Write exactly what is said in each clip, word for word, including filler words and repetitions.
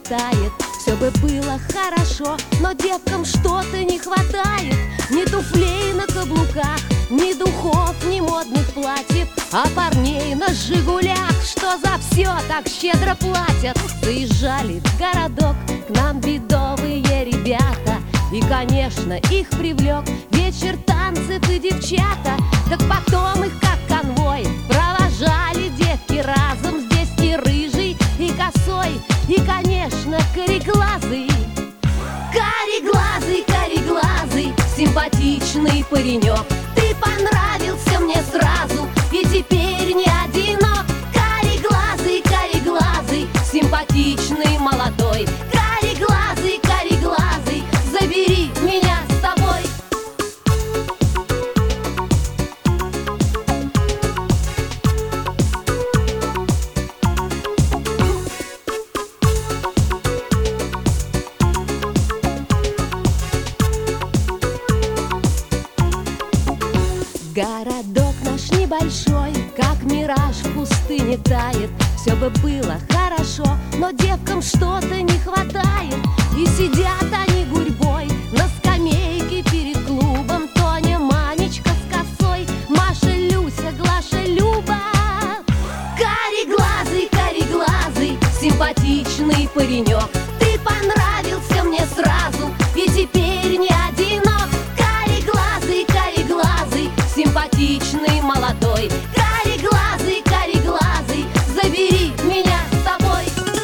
хватает, все бы было хорошо, но девкам что-то не хватает. Ни туфлей на каблуках, ни духов, ни модных платьев, а парней на «Жигулях», что за все так щедро платят. Заезжали в городок к нам бедовые ребята, и, конечно, их привлек вечер танцев и девчата. Так потом их как конвой провожали девки разом. Здесь и рыжий, и косой, и, конечно, кореглазый. Кореглазый, кореглазый, симпатичный паренек, ты понравился мне сразу, и теперь не одинок. Кореглазый, кореглазый, симпатичный молодой. Кореглазый, кореглазый, забери меня с собой. Городок наш небольшой, как мираж в пустыне тает. Все бы было хорошо, но девкам что-то не хватает. И сидят они гурьбой на скамейке перед клубом. Тоня, Манечка с косой, Маша, Люся, Глаша, Люба. Кореглазый, кореглазый, симпатичный паренек, ты понравился мне сразу, и теперь не одинок. Кореглазый, кореглазый, симпатичный молодой. Кореглазый, кореглазый, забери меня с собой.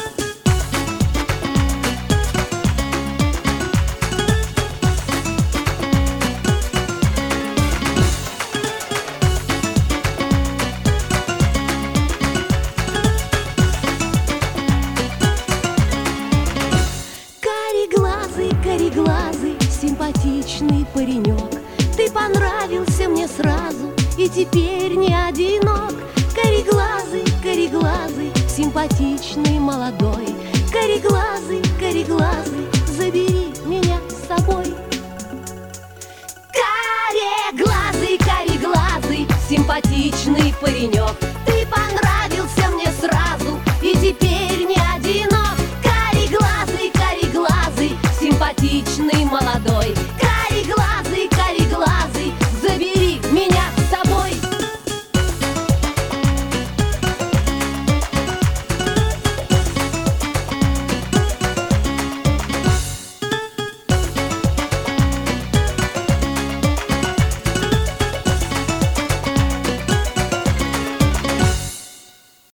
Кореглазый, кореглазый, симпатичный паренек, ты понравился мне сразу, и теперь не одинок. Кореглазый, кореглазый, симпатичный молодой. Кореглазый, кореглазый, забери меня с собой. Кореглазый, кореглазый, симпатичный паренек,